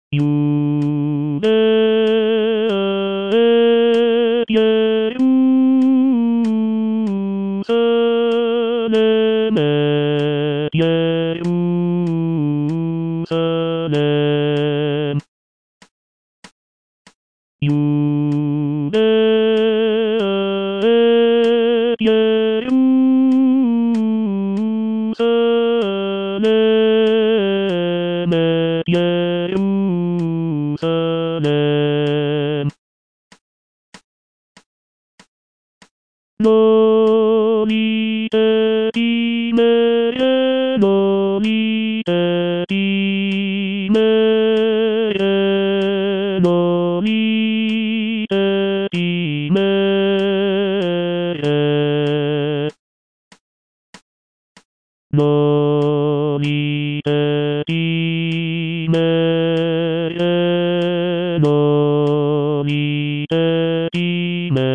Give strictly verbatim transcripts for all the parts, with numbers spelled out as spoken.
ゆめゆされめゆされゆめゆされめゆされロリエイメエロリエイメエロリエイメエロリエイメエロリエイメ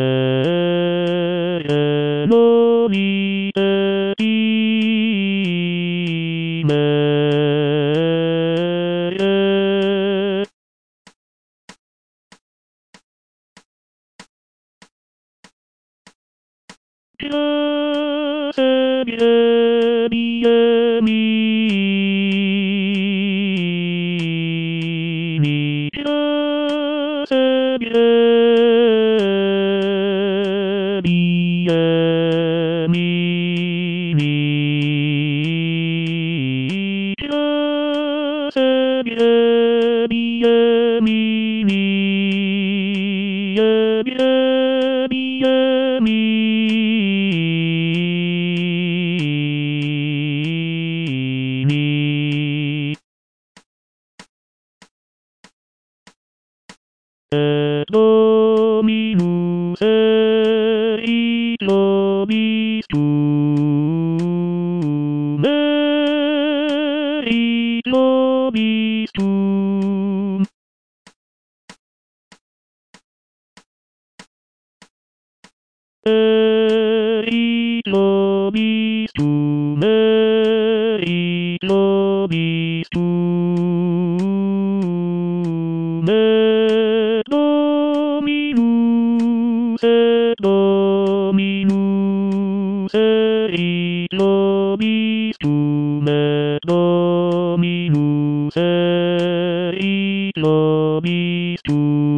エロリエイメエピアセビエビエミミピアセビエビエミミピアセビエビエミミエビエビエミえどみぬせいとびすめいとびすめいとびすめいとびすめどみぬせどみぬせいとびすめどみぬせいとびす